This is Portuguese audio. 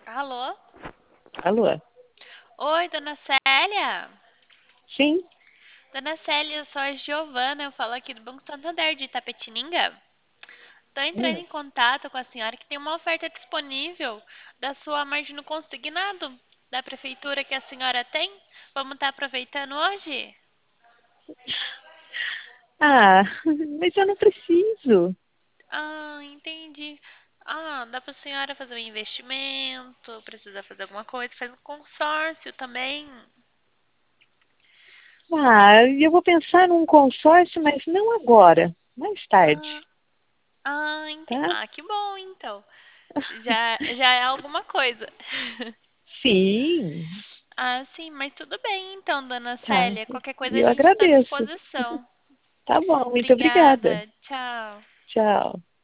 Alô? Alô? Oi, dona Célia? Sim? Dona Célia, eu sou a Giovana, eu falo aqui do Banco Santander de Itapetininga. Tô entrando Hum. em contato com a senhora que tem uma oferta disponível da sua margem no consignado da prefeitura que a senhora tem. Vamos estar aproveitando hoje? Ah, mas eu não preciso. Ah, entendi. Ah, dá pra senhora fazer um investimento, precisa fazer alguma coisa, faz um consórcio também. Ah, eu vou pensar num consórcio, mas não agora. Mais tarde, Ah, ah, entendi. tá? Ah, que bom então. Já é alguma coisa. Sim, Ah, sim, mas tudo bem então, dona tá. Célia. Qualquer coisa E a eu gente está à agradeço. disposição. Tá bom, muito obrigada. Obrigada. Tchau. Tchau.